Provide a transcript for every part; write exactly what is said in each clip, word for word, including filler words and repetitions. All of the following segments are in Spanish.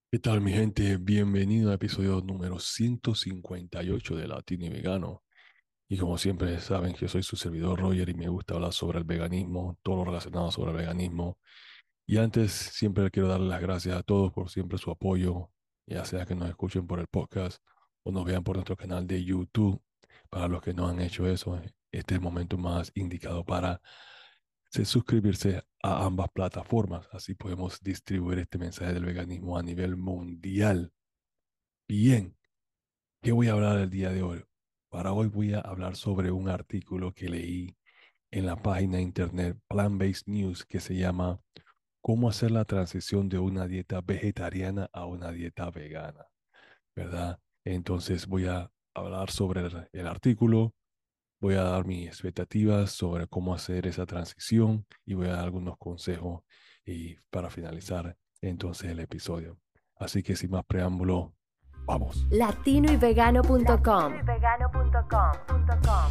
¿Qué tal, mi gente? Bienvenido al episodio número ciento cincuenta y ocho de Latino y Vegano. Y como siempre saben, yo soy su servidor Roger y me gusta hablar sobre el veganismo, todo lo relacionado sobre el veganismo. Y antes, siempre le quiero dar las gracias a todos por siempre su apoyo, ya sea que nos escuchen por el podcast o nos vean por nuestro canal de YouTube. Para los que no han hecho eso, este es el momento más indicado para se- suscribirse a ambas plataformas. Así podemos distribuir este mensaje del veganismo a nivel mundial. Bien, ¿qué voy a hablar el día de hoy? Para hoy voy a hablar sobre un artículo que leí en la página de internet Plant-Based News que se llama ¿Cómo hacer la transición de una dieta vegetariana a una dieta vegana? ¿Verdad? Entonces voy a hablar sobre el, el artículo, voy a dar mis expectativas sobre cómo hacer esa transición y voy a dar algunos consejos y para finalizar entonces el episodio. Así que sin más preámbulo, vamos. latino y vegano punto com. latino y vegano punto com.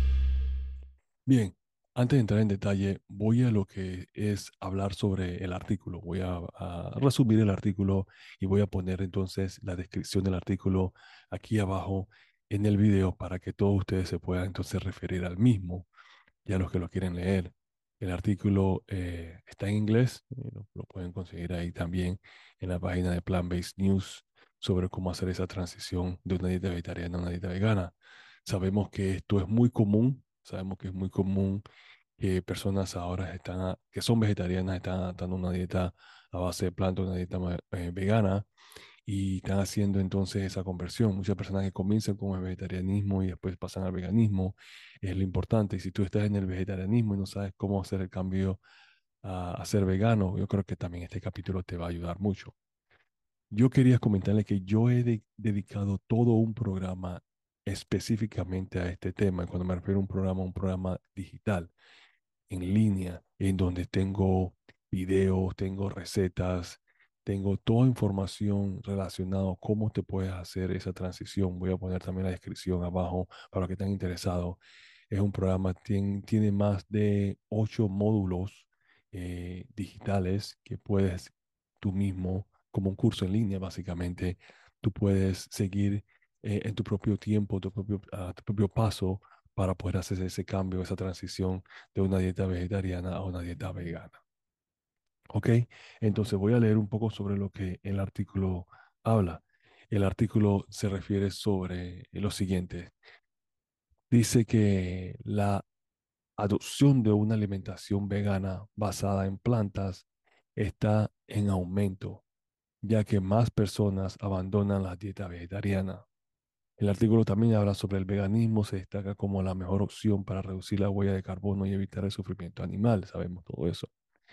Bien, antes de entrar en detalle, voy a lo que es hablar sobre el artículo. Voy a, a resumir el artículo y voy a poner entonces la descripción del artículo aquí abajo en el video para que todos ustedes se puedan entonces referir al mismo y a los que lo quieren leer. El artículo eh, está en inglés, eh, lo, lo pueden conseguir ahí también en la página de Plant Based News sobre cómo hacer esa transición de una dieta vegetariana a una dieta vegana. Sabemos que esto es muy común, sabemos que es muy común que personas ahora están, a- que son vegetarianas están adaptando una dieta a base de plantas, una dieta ma- eh, vegana y están haciendo entonces esa conversión. Muchas personas que comienzan con el vegetarianismo y después pasan al veganismo, es lo importante. Y si tú estás en el vegetarianismo y no sabes cómo hacer el cambio a, a ser vegano, yo creo que también este capítulo te va a ayudar mucho. Yo quería comentarle que yo he de- dedicado todo un programa específicamente a este tema. Y cuando me refiero a un programa, un programa digital en línea, en donde tengo videos, tengo recetas, tengo toda información relacionada a cómo te puedes hacer esa transición. Voy a poner también la descripción abajo para los que estén interesados. Es un programa, tien- tiene más de ocho módulos eh, digitales que puedes tú mismo, como un curso en línea, básicamente, tú puedes seguir eh, en tu propio tiempo, tu propio, a tu propio paso para poder hacer ese cambio, esa transición de una dieta vegetariana a una dieta vegana. ¿Ok? Entonces voy a leer un poco sobre lo que el artículo habla. El artículo se refiere sobre lo siguiente. Dice que la adopción de una alimentación vegana basada en plantas está en aumento, ya que más personas abandonan la dieta vegetariana. El artículo también habla sobre el veganismo, se destaca como la mejor opción para reducir la huella de carbono y evitar el sufrimiento animal, sabemos todo eso.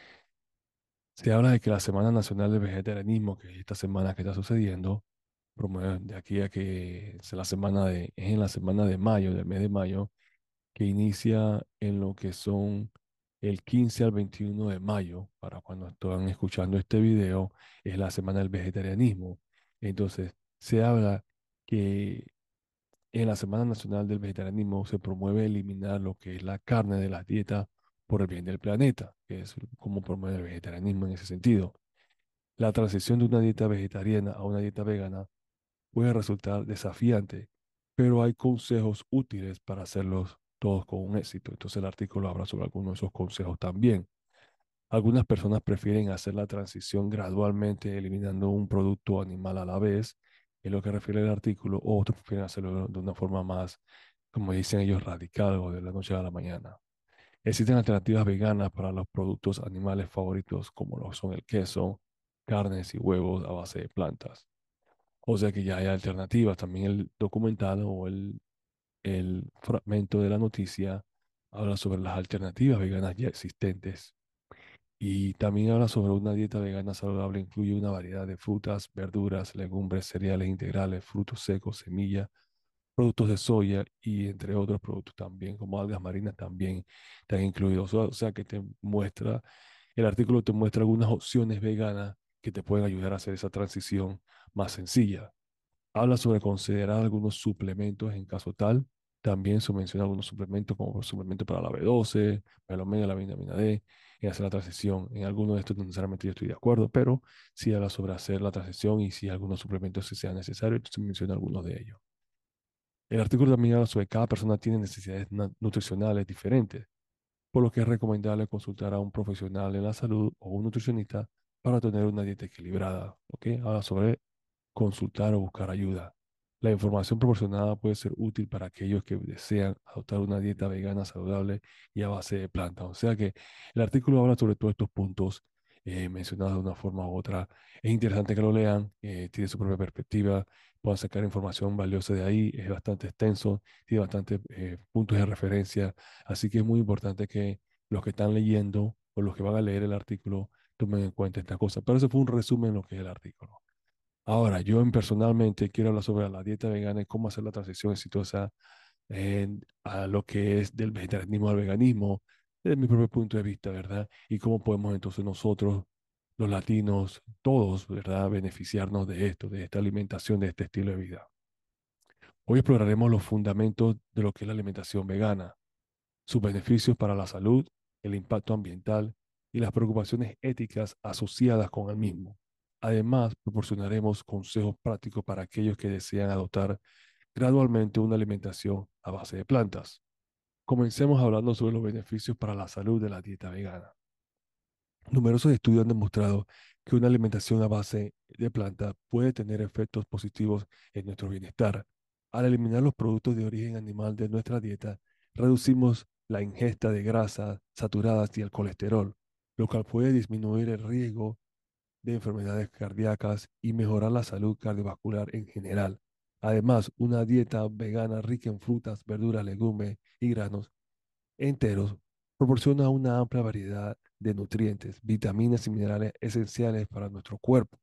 Se habla de que la Semana Nacional del Vegetarianismo, que es esta semana que está sucediendo, promueve de aquí a que es la semana de, es en la semana de mayo, del mes de mayo, que inicia en lo que son el quince al veintiuno de mayo, para cuando están escuchando este video, es la semana del vegetarianismo. Entonces, se habla que en la Semana Nacional del Vegetarianismo se promueve eliminar lo que es la carne de las dietas por el bien del planeta, que es como promueve el vegetarianismo en ese sentido. La transición de una dieta vegetariana a una dieta vegana puede resultar desafiante, pero hay consejos útiles para hacerlos todos con un éxito. Entonces el artículo habla sobre algunos de esos consejos también. Algunas personas prefieren hacer la transición gradualmente, eliminando un producto animal a la vez, en lo que refiere el artículo, o otros prefieren hacerlo de una forma más, como dicen ellos, radical o de la noche a la mañana. Existen alternativas veganas para los productos animales favoritos, como lo son el queso, carnes y huevos a base de plantas. O sea que ya hay alternativas. También el documental o el, el fragmento de la noticia habla sobre las alternativas veganas ya existentes y también habla sobre una dieta vegana saludable. Incluye una variedad de frutas, verduras, legumbres, cereales integrales, frutos secos, semillas, productos de soya y entre otros productos también, como algas marinas también están incluidos. O sea que te muestra, el artículo te muestra algunas opciones veganas que te pueden ayudar a hacer esa transición más sencilla. Habla sobre considerar algunos suplementos en caso tal. También se menciona algunos suplementos como suplemento para la B doce, para el omega, la vitamina D, y hacer la transición. En algunos de estos no necesariamente yo estoy de acuerdo, pero sí habla sobre hacer la transición y si algunos suplementos sí sean necesarios, entonces menciona algunos de ellos. El artículo también habla sobre que cada persona tiene necesidades na- nutricionales diferentes, por lo que es recomendable consultar a un profesional en la salud o un nutricionista para tener una dieta equilibrada. ¿Ok? Habla sobre consultar o buscar ayuda. La información proporcionada puede ser útil para aquellos que desean adoptar una dieta vegana saludable y a base de plantas. O sea que el artículo habla sobre todos estos puntos eh, mencionados de una forma u otra. Es interesante que lo lean, eh, tiene su propia perspectiva, puedan sacar información valiosa de ahí, es bastante extenso, tiene bastantes eh, puntos de referencia, así que es muy importante que los que están leyendo o los que van a leer el artículo tomen en cuenta esta cosa. Pero eso fue un resumen de lo que es el artículo. Ahora, yo en personalmente quiero hablar sobre la dieta vegana y cómo hacer la transición exitosa en- a lo que es del vegetarianismo al veganismo, desde mi propio punto de vista, ¿verdad? Y cómo podemos entonces nosotros, los latinos, todos, ¿verdad?, beneficiarnos de esto, de esta alimentación, de este estilo de vida. Hoy exploraremos los fundamentos de lo que es la alimentación vegana, sus beneficios para la salud, el impacto ambiental y las preocupaciones éticas asociadas con el mismo. Además, proporcionaremos consejos prácticos para aquellos que desean adoptar gradualmente una alimentación a base de plantas. Comencemos hablando sobre los beneficios para la salud de la dieta vegana. Numerosos estudios han demostrado que una alimentación a base de planta puede tener efectos positivos en nuestro bienestar. Al eliminar los productos de origen animal de nuestra dieta, reducimos la ingesta de grasas saturadas y el colesterol, lo cual puede disminuir el riesgo de enfermedades cardíacas y mejorar la salud cardiovascular en general. Además, una dieta vegana rica en frutas, verduras, legumbres y granos enteros proporciona una amplia variedad de nutrientes, vitaminas y minerales esenciales para nuestro cuerpo.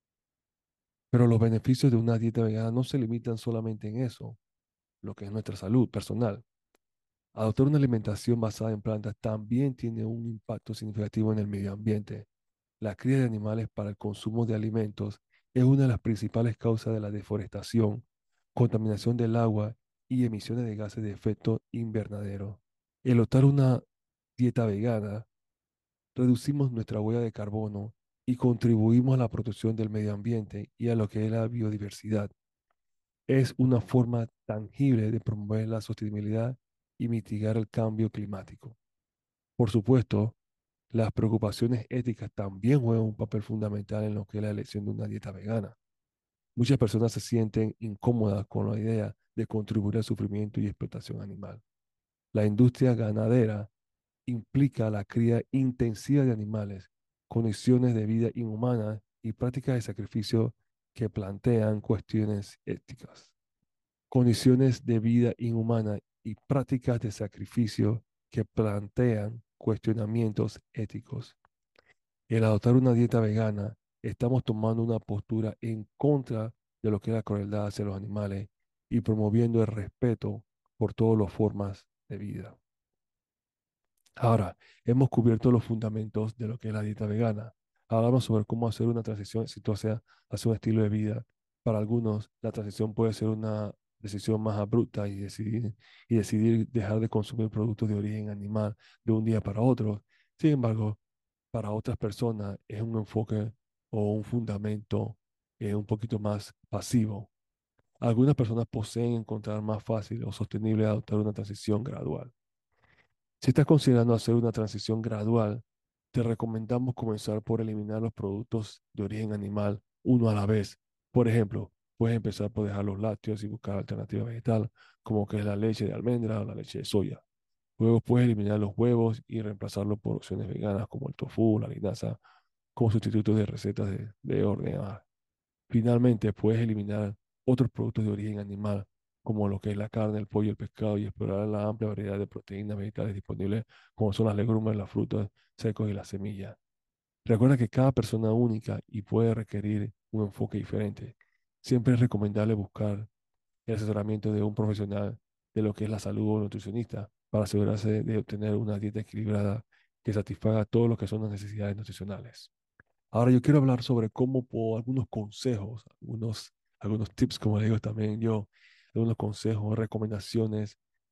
Pero los beneficios de una dieta vegana no se limitan solamente en eso, lo que es nuestra salud personal. Adoptar una alimentación basada en plantas también tiene un impacto significativo en el medio ambiente. La cría de animales para el consumo de alimentos es una de las principales causas de la deforestación, contaminación del agua y emisiones de gases de efecto invernadero. El adoptar una dieta vegana, reducimos nuestra huella de carbono y contribuimos a la protección del medio ambiente y a lo que es la biodiversidad. Es una forma tangible de promover la sostenibilidad y mitigar el cambio climático. Por supuesto, las preocupaciones éticas también juegan un papel fundamental en lo que es la elección de una dieta vegana. Muchas personas se sienten incómodas con la idea de contribuir al sufrimiento y explotación animal. La industria ganadera implica la cría intensiva de animales, condiciones de vida inhumanas y prácticas de sacrificio que plantean cuestiones éticas. Condiciones de vida inhumana y prácticas de sacrificio que plantean cuestionamientos éticos. El adoptar una dieta vegana, estamos tomando una postura en contra de lo que es la crueldad hacia los animales y promoviendo el respeto por todas las formas de vida. Ahora, hemos cubierto los fundamentos de lo que es la dieta vegana. Hablamos sobre cómo hacer una transición exitosa hacia un estilo de vida. Para algunos, la transición puede ser una decisión más abrupta y decidir, y decidir dejar de consumir productos de origen animal de un día para otro. Sin embargo, para otras personas es un enfoque o un fundamento eh, un poquito más pasivo. Algunas personas poseen encontrar más fácil o sostenible adoptar una transición gradual. Si estás considerando hacer una transición gradual, te recomendamos comenzar por eliminar los productos de origen animal uno a la vez. Por ejemplo, puedes empezar por dejar los lácteos y buscar alternativas vegetales, como que es la leche de almendra o la leche de soya. Luego puedes eliminar los huevos y reemplazarlos por opciones veganas como el tofu, la linaza, como sustitutos de recetas de, de orden A. Finalmente, puedes eliminar otros productos de origen animal, como lo que es la carne, el pollo, el pescado, y explorar la amplia variedad de proteínas vegetales disponibles, como son las legumbres, las frutas secos y las semillas. Recuerda que cada persona es única y puede requerir un enfoque diferente. Siempre es recomendable buscar el asesoramiento de un profesional de lo que es la salud o nutricionista para asegurarse de obtener una dieta equilibrada que satisfaga todo lo que son las necesidades nutricionales. Ahora yo quiero hablar sobre cómo puedo, algunos consejos, algunos, algunos tips, como le digo también yo, algunos consejos, recomendaciones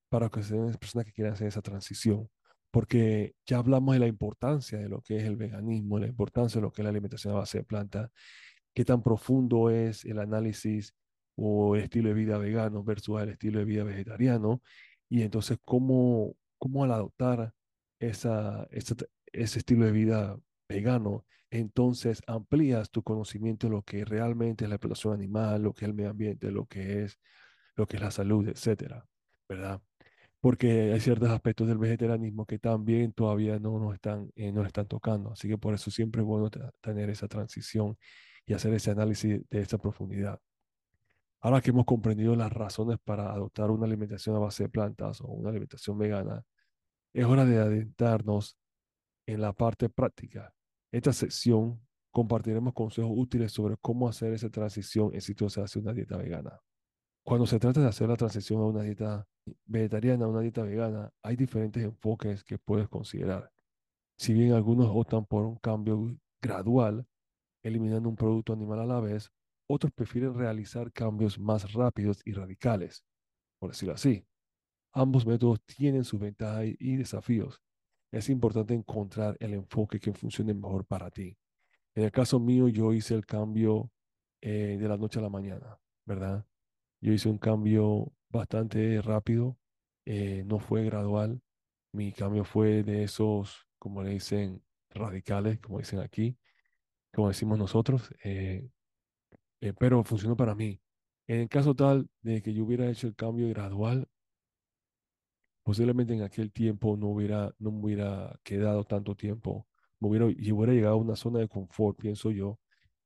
para que sean las personas que quieran hacer esa transición. Porque ya hablamos de la importancia de lo que es el veganismo, la importancia de lo que es la alimentación a base de planta, qué tan profundo es el análisis o el estilo de vida vegano versus el estilo de vida vegetariano, y entonces cómo, cómo al adoptar esa, esa t- ese estilo de vida vegano, entonces amplías tu conocimiento de lo que realmente es la explotación animal, lo que es el medio ambiente, lo que es, lo que es la salud, etcétera, ¿verdad? Porque hay ciertos aspectos del vegetarianismo que también todavía no nos están, eh, no nos están tocando. Así que por eso siempre es bueno tra- tener esa transición y hacer ese análisis de esa profundidad. Ahora que hemos comprendido las razones para adoptar una alimentación a base de plantas o una alimentación vegana, es hora de adentrarnos en la parte práctica. Esta sección compartiremos consejos útiles sobre cómo hacer esa transición en sitio se hace una dieta vegana. Cuando se trata de hacer la transición a una dieta vegetariana, a una dieta vegana, hay diferentes enfoques que puedes considerar. Si bien algunos optan por un cambio gradual, eliminando un producto animal a la vez, otros prefieren realizar cambios más rápidos y radicales, por decirlo así. Ambos métodos tienen sus ventajas y y desafíos. Es importante encontrar el enfoque que funcione mejor para ti. En el caso mío, yo hice el cambio eh, de la noche a la mañana, ¿verdad? Yo hice un cambio bastante rápido, eh, no fue gradual. Mi cambio fue de esos, como le dicen, radicales, como dicen aquí, como decimos nosotros, eh, eh, pero funcionó para mí. En el caso tal de que yo hubiera hecho el cambio gradual, posiblemente en aquel tiempo no hubiera, no me hubiera quedado tanto tiempo, me hubiera, y hubiera llegado a una zona de confort, pienso yo,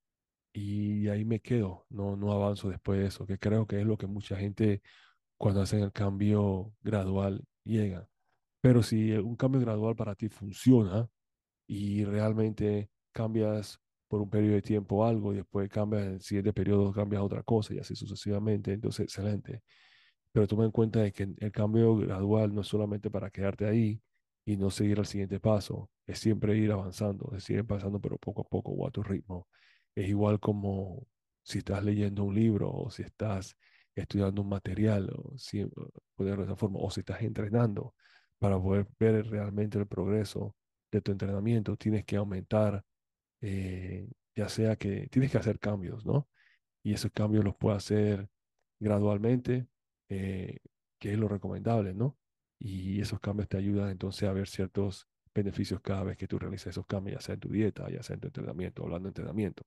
y ahí me quedo, no, no avanzo después de eso, que creo que es lo que mucha gente cuando hacen el cambio gradual llega. Pero si un cambio gradual para ti funciona y realmente cambias por un periodo de tiempo algo y después cambias en el siguiente periodo, cambias otra cosa y así sucesivamente, entonces excelente. Pero toma en cuenta de que el cambio gradual no es solamente para quedarte ahí y no seguir al siguiente paso, es siempre ir avanzando, es ir pasando, pero poco a poco o a tu ritmo. Es igual como si estás leyendo un libro o si estás estudiando un material, o si, ponerlo de esa forma, o si estás entrenando para poder ver realmente el progreso de tu entrenamiento, tienes que aumentar, eh, ya sea que tienes que hacer cambios, ¿no? Y esos cambios los puedes hacer gradualmente, eh, que es lo recomendable, ¿no? Y esos cambios te ayudan entonces a ver ciertos beneficios cada vez que tú realizas esos cambios, ya sea en tu dieta, ya sea en tu entrenamiento, hablando de entrenamiento.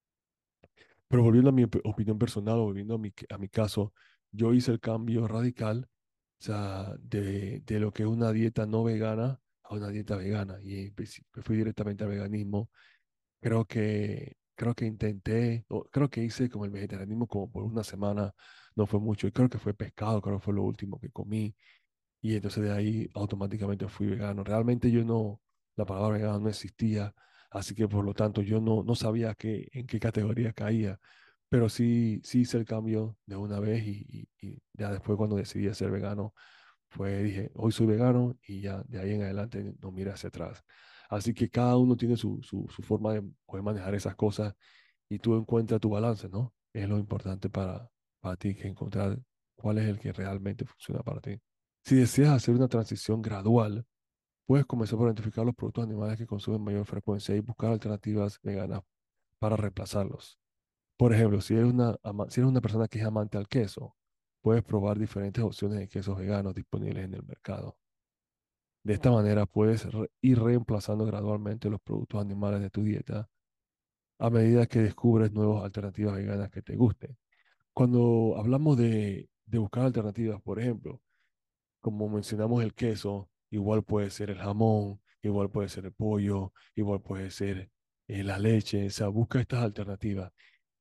Pero volviendo a mi op- opinión personal o volviendo a mi, a mi caso, yo hice el cambio radical, o sea, de, de lo que es una dieta no vegana a una dieta vegana y pues, me fui directamente al veganismo. Creo que, creo que intenté, o creo que hice como el vegetarianismo como por una semana, no fue mucho, y creo que fue pescado, creo que fue lo último que comí, y entonces de ahí automáticamente fui vegano. Realmente yo no, la palabra vegano no existía, así que por lo tanto yo no, no sabía qué, en qué categoría caía, pero sí, sí hice el cambio de una vez y, y, y ya después cuando decidí ser vegano, pues dije, hoy soy vegano y ya de ahí en adelante no mira hacia atrás. Así que cada uno tiene su, su, su forma de poder manejar esas cosas y tú encuentras tu balance, ¿no? Es lo importante para, para ti, que encontrar cuál es el que realmente funciona para ti. Si deseas hacer una transición gradual, puedes comenzar por identificar los productos animales que consumen mayor frecuencia y buscar alternativas veganas para reemplazarlos. Por ejemplo, si eres una, ama- si eres una persona que es amante al queso, puedes probar diferentes opciones de quesos veganos disponibles en el mercado. De esta manera puedes re- ir reemplazando gradualmente los productos animales de tu dieta a medida que descubres nuevas alternativas veganas que te gusten. Cuando hablamos de, de buscar alternativas, por ejemplo, como mencionamos el queso, igual puede ser el jamón, igual puede ser el pollo, igual puede ser eh, la leche, o sea, busca estas alternativas.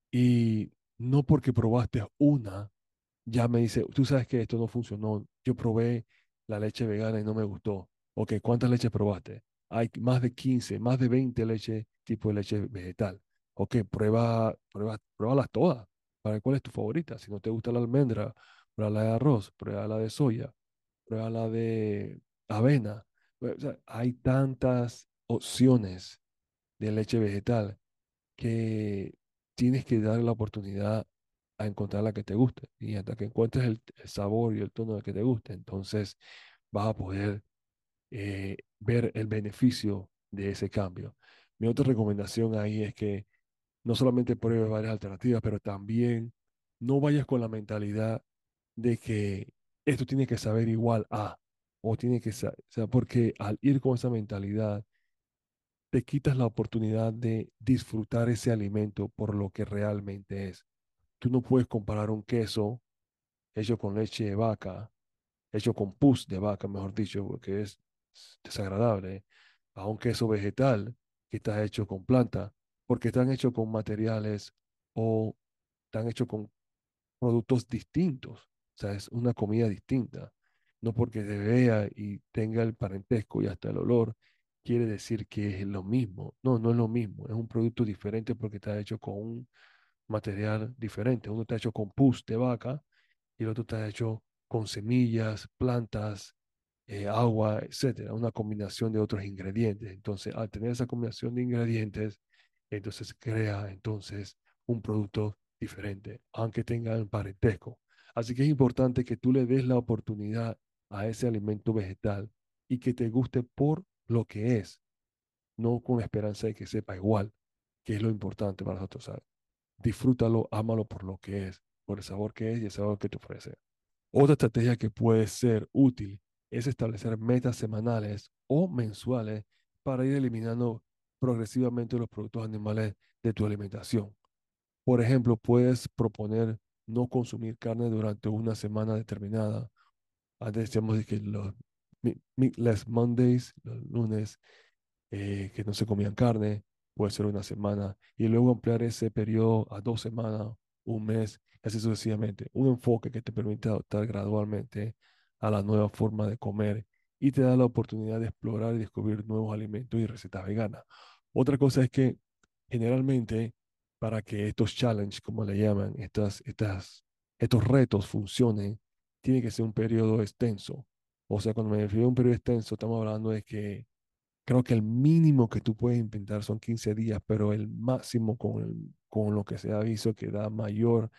Y no porque probaste una, ya me dice, tú sabes que esto no funcionó. Yo probé la leche vegana y no me gustó. Ok, ¿cuántas leches probaste? Hay más de quince, más de veinte leches, tipo de leche vegetal. Ok, prueba, prueba, pruébalas todas. ¿Para ver cuál es tu favorita? Si no te gusta la almendra, prueba la de arroz, prueba la de soya, prueba la de avena. O sea, hay tantas opciones de leche vegetal que tienes que darle la oportunidad a encontrar la que te guste. Y hasta que encuentres el, el sabor y el tono que te guste, entonces vas a poder eh, ver el beneficio de ese cambio. Mi otra recomendación ahí es que no solamente pruebes varias alternativas, pero también no vayas con la mentalidad de que esto tiene que saber igual a, o tiene que saber, o sea, porque al ir con esa mentalidad, te quitas la oportunidad de disfrutar ese alimento por lo que realmente es. Tú no puedes comparar un queso hecho con leche de vaca, hecho con pus de vaca, mejor dicho, porque es desagradable, a un queso vegetal que está hecho con planta, porque están hechos con materiales o están hechos con productos distintos. O sea, es una comida distinta. No porque se vea y tenga el parentesco y hasta el olor, quiere decir que es lo mismo. No, no es lo mismo. Es un producto diferente porque está hecho con un material diferente. Uno está hecho con pus de vaca y el otro está hecho con semillas, plantas, eh, agua, etcétera, una combinación de otros ingredientes. Entonces, al tener esa combinación de ingredientes, entonces crea entonces un producto diferente, aunque tenga un parentesco. Así que es importante que tú le des la oportunidad a ese alimento vegetal y que te guste por lo que es, no con la esperanza de que sepa igual, que es lo importante para nosotros, ¿sabes? Disfrútalo, ámalo por lo que es, por el sabor que es y el sabor que te ofrece. Otra estrategia que puede ser útil es establecer metas semanales o mensuales para ir eliminando progresivamente los productos animales de tu alimentación. Por ejemplo, puedes proponer no consumir carne durante una semana determinada. Antes decíamos de que los mi- Meatless Mondays, los lunes, eh, que no se comían carne, puede ser una semana, y luego ampliar ese periodo a dos semanas, un mes, y así sucesivamente. Un enfoque que te permite adoptar gradualmente a la nueva forma de comer y te da la oportunidad de explorar y descubrir nuevos alimentos y recetas veganas. Otra cosa es que generalmente para que estos challenges, como le llaman, estas, estas, estos retos funcionen, tiene que ser un periodo extenso. O sea, cuando me refiero a un periodo extenso, estamos hablando de que creo que el mínimo que tú puedes inventar son quince días, pero el máximo con, el- con lo que se ha visto que da mayor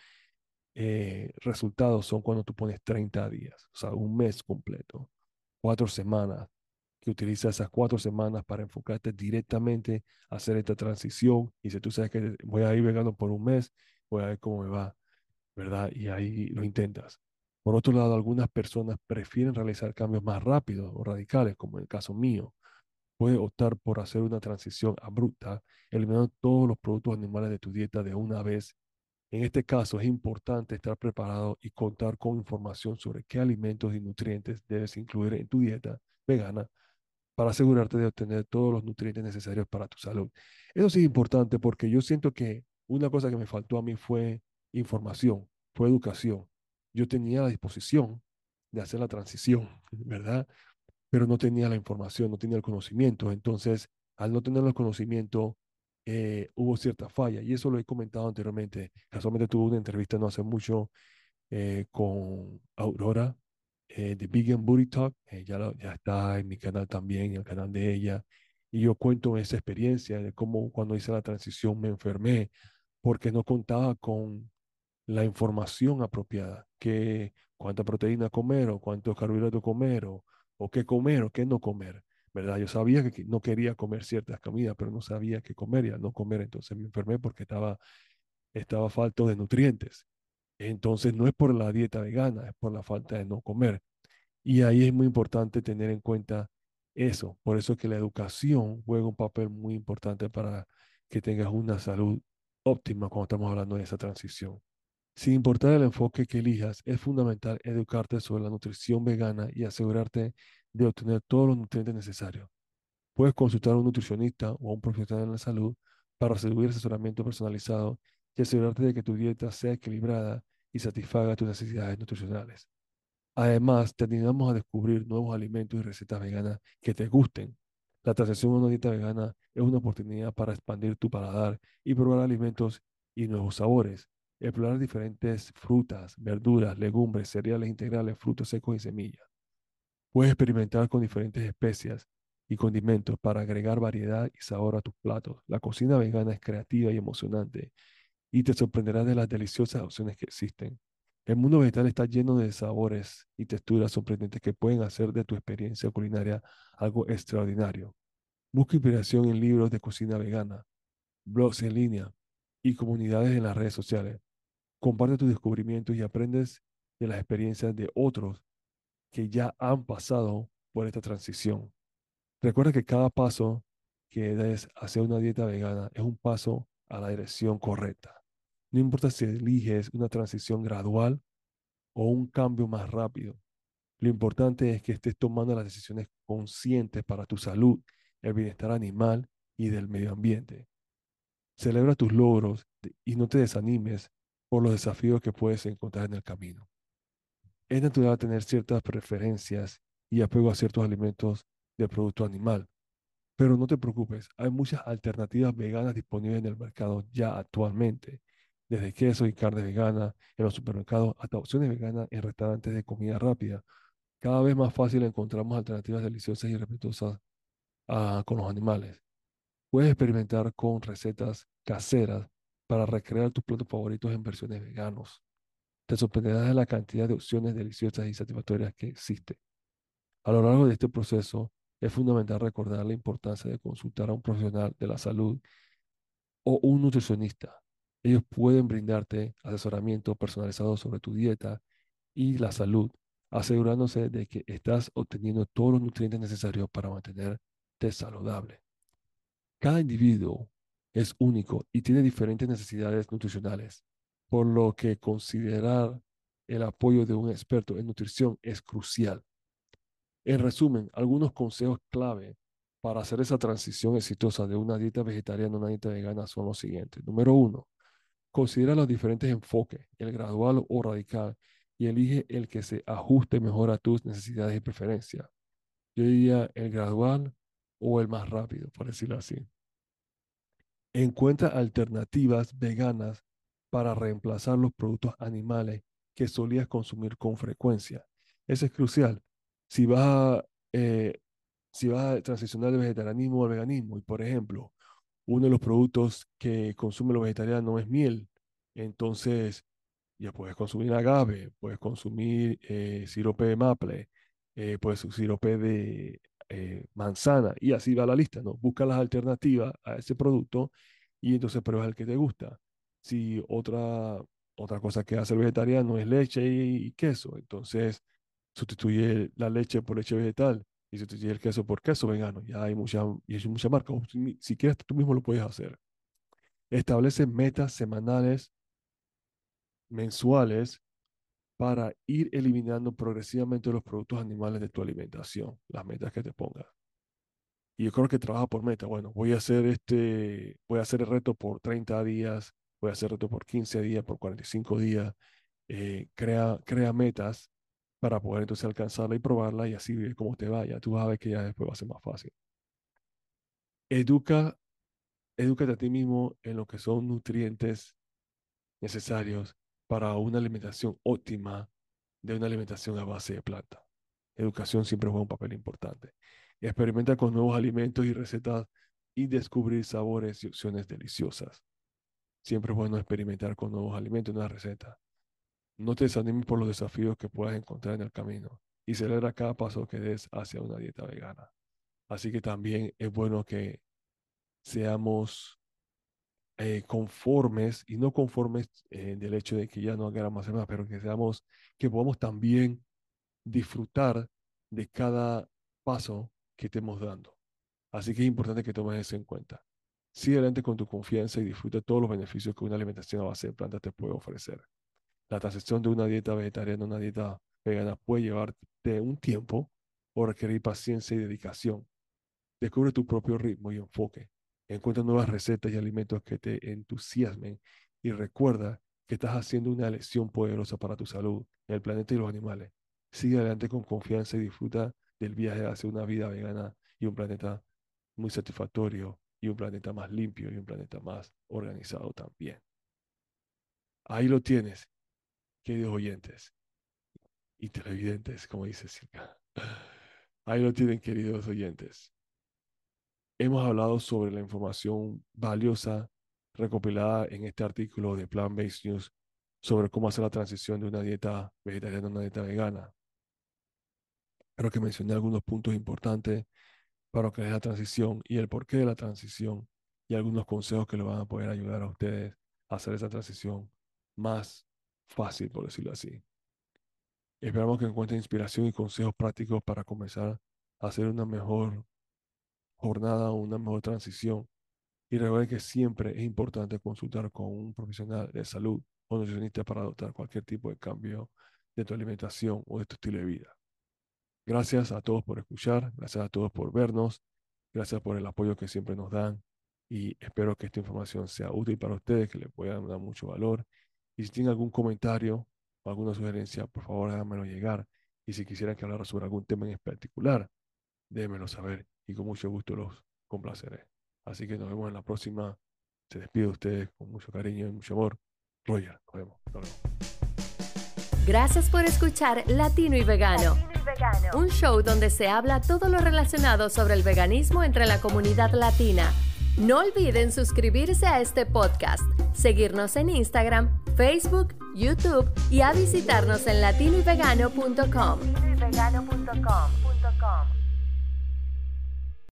eh, resultado son cuando tú pones treinta días, o sea, un mes completo, cuatro semanas, que utilizas esas cuatro semanas para enfocarte directamente a hacer esta transición. Y si tú sabes que voy a ir vegano por un mes, voy a ver cómo me va, ¿verdad? Y ahí lo intentas. Por otro lado, algunas personas prefieren realizar cambios más rápidos o radicales, como en el caso mío. Puedes optar por hacer una transición abrupta, eliminando todos los productos animales de tu dieta de una vez. En este caso, es importante estar preparado y contar con información sobre qué alimentos y nutrientes debes incluir en tu dieta vegana para asegurarte de obtener todos los nutrientes necesarios para tu salud. Eso sí es importante porque yo siento que una cosa que me faltó a mí fue información, fue educación. Yo tenía la disposición de hacer la transición, ¿verdad? Pero no tenía la información, no tenía el conocimiento. Entonces, al no tener el conocimiento, eh, hubo cierta falla. Y eso lo he comentado anteriormente. Casualmente tuve una entrevista no hace mucho eh, con Aurora eh, de Vegan Booty Talk. Eh, ya, lo- ya está en mi canal también, en el canal de ella. Y yo cuento esa experiencia de cómo cuando hice la transición me enfermé porque no contaba con la información apropiada, que cuánta proteína comer o cuántos carbohidratos comer o, o qué comer o qué no comer, ¿verdad? Yo sabía que que no quería comer ciertas comidas, pero no sabía qué comer y al no comer, entonces me enfermé porque estaba, estaba falto de nutrientes. Entonces no es por la dieta vegana, es por la falta de no comer. Y ahí es muy importante tener en cuenta eso. Por eso es que la educación juega un papel muy importante para que tengas una salud óptima cuando estamos hablando de esa transición. Sin importar el enfoque que elijas, es fundamental educarte sobre la nutrición vegana y asegurarte de obtener todos los nutrientes necesarios. Puedes consultar a un nutricionista o a un profesional de la salud para recibir asesoramiento personalizado y asegurarte de que tu dieta sea equilibrada y satisfaga tus necesidades nutricionales. Además, te animamos a descubrir nuevos alimentos y recetas veganas que te gusten. La transición a una dieta vegana es una oportunidad para expandir tu paladar y probar alimentos y nuevos sabores. Explorar diferentes frutas, verduras, legumbres, cereales integrales, frutos secos y semillas. Puedes experimentar con diferentes especias y condimentos para agregar variedad y sabor a tus platos. La cocina vegana es creativa y emocionante y te sorprenderás de las deliciosas opciones que existen. El mundo vegetal está lleno de sabores y texturas sorprendentes que pueden hacer de tu experiencia culinaria algo extraordinario. Busca inspiración en libros de cocina vegana, blogs en línea y comunidades en las redes sociales. Comparte tus descubrimientos y aprendes de las experiencias de otros que ya han pasado por esta transición. Recuerda que cada paso que des hacia una dieta vegana es un paso a la dirección correcta. No importa si eliges una transición gradual o un cambio más rápido. Lo importante es que estés tomando las decisiones conscientes para tu salud, el bienestar animal y del medio ambiente. Celebra tus logros de- y no te desanimes por los desafíos que puedes encontrar en el camino. Es natural tener ciertas preferencias y apego a ciertos alimentos de producto animal, pero no te preocupes, hay muchas alternativas veganas disponibles en el mercado ya actualmente, desde queso y carne vegana en los supermercados hasta opciones veganas en restaurantes de comida rápida. Cada vez más fácil encontramos alternativas deliciosas y respetuosas ah, con los animales. Puedes experimentar con recetas caseras para recrear tus platos favoritos en versiones veganos. Te sorprenderás de la cantidad de opciones deliciosas y satisfactorias que existen. A lo largo de este proceso, es fundamental recordar la importancia de consultar a un profesional de la salud o un nutricionista. Ellos pueden brindarte asesoramiento personalizado sobre tu dieta y la salud, asegurándose de que estás obteniendo todos los nutrientes necesarios para mantenerte saludable. Cada individuo es único y tiene diferentes necesidades nutricionales, por lo que considerar el apoyo de un experto en nutrición es crucial. En resumen, algunos consejos clave para hacer esa transición exitosa de una dieta vegetariana a una dieta vegana son los siguientes. Número uno, considera los diferentes enfoques, el gradual o radical, y elige el que se ajuste mejor a tus necesidades y preferencias. Yo diría el gradual o el más rápido, por decirlo así. Encuentra alternativas veganas para reemplazar los productos animales que solías consumir con frecuencia. Eso es crucial. Si vas a, eh, si vas a transicionar del vegetarianismo al veganismo, y por ejemplo, uno de los productos que consumen los vegetarianos es miel, entonces ya puedes consumir agave, puedes consumir eh, sirope de maple, eh, puedes sirope de eh, manzana, y así va la lista, ¿no? Busca las alternativas a ese producto y entonces pruebas el que te gusta. Si otra, otra cosa que hace el vegetariano es leche y, y queso, entonces sustituye la leche por leche vegetal y sustituye el queso por queso vegano. Ya hay mucha, y hay mucha marca. O Si, si quieres, tú mismo lo puedes hacer. Establece metas semanales, mensuales, para ir eliminando progresivamente los productos animales de tu alimentación, las metas que te pongas. Y yo creo que trabaja por meta. Bueno, voy a hacer este, voy a hacer el reto por treinta días, voy a hacer el reto por quince días, por cuarenta y cinco días. Eh, crea, crea metas para poder entonces alcanzarla y probarla y así ver cómo te vaya. Tú vas a ver que ya después va a ser más fácil. Educa, edúcate a ti mismo en lo que son nutrientes necesarios para una alimentación óptima de una alimentación a base de planta. Educación siempre juega un papel importante. Experimenta con nuevos alimentos y recetas y descubrir sabores y opciones deliciosas. Siempre es bueno experimentar con nuevos alimentos y nuevas recetas. No te desanimes por los desafíos que puedas encontrar en el camino y celebra cada paso que des hacia una dieta vegana. Así que también es bueno que seamos eh, conformes y no conformes eh, del hecho de que ya no queramos hacer más, pero que seamos, que podamos también disfrutar de cada paso que estemos dando. Así que es importante que tomes eso en cuenta. Sigue adelante con tu confianza y disfruta todos los beneficios que una alimentación a base de plantas te puede ofrecer. La transición de una dieta vegetariana a una dieta vegana puede llevarte un tiempo o requerir paciencia y dedicación. Descubre tu propio ritmo y enfoque. Encuentra nuevas recetas y alimentos que te entusiasmen y recuerda que estás haciendo una elección poderosa para tu salud, el planeta y los animales. Sigue adelante con confianza y disfruta del viaje hacia una vida vegana y un planeta muy satisfactorio y un planeta más limpio y un planeta más organizado también. Ahí lo tienes, queridos oyentes y televidentes, como dice Silvia. Ahí lo tienen, queridos oyentes. Hemos hablado sobre la información valiosa recopilada en este artículo de Plant-Based News sobre cómo hacer la transición de una dieta vegetariana a una dieta vegana. Creo que mencioné algunos puntos importantes para lo que es la transición y el porqué de la transición y algunos consejos que le van a poder ayudar a ustedes a hacer esa transición más fácil, por decirlo así. Esperamos que encuentren inspiración y consejos prácticos para comenzar a hacer una mejor jornada, una mejor transición. Y recuerden que siempre es importante consultar con un profesional de salud o nutricionista para adoptar cualquier tipo de cambio de tu alimentación o de tu estilo de vida. Gracias a todos por escuchar, gracias a todos por vernos, gracias por el apoyo que siempre nos dan y espero que esta información sea útil para ustedes, que les pueda dar mucho valor. Y si tienen algún comentario o alguna sugerencia, por favor háganmelo llegar. Y si quisieran que hablara sobre algún tema en particular, déjenmelo saber y con mucho gusto los complaceré. Así que nos vemos en la próxima. Se despide de ustedes con mucho cariño y mucho amor. Roger, nos vemos. Nos vemos. Gracias por escuchar Latino y Vegano, Latino y Vegano. un show donde se habla todo lo relacionado sobre el veganismo entre la comunidad latina. No olviden suscribirse a este podcast, seguirnos en Instagram, Facebook, YouTube y a visitarnos en latino y vegano punto com. latino y vegano punto com.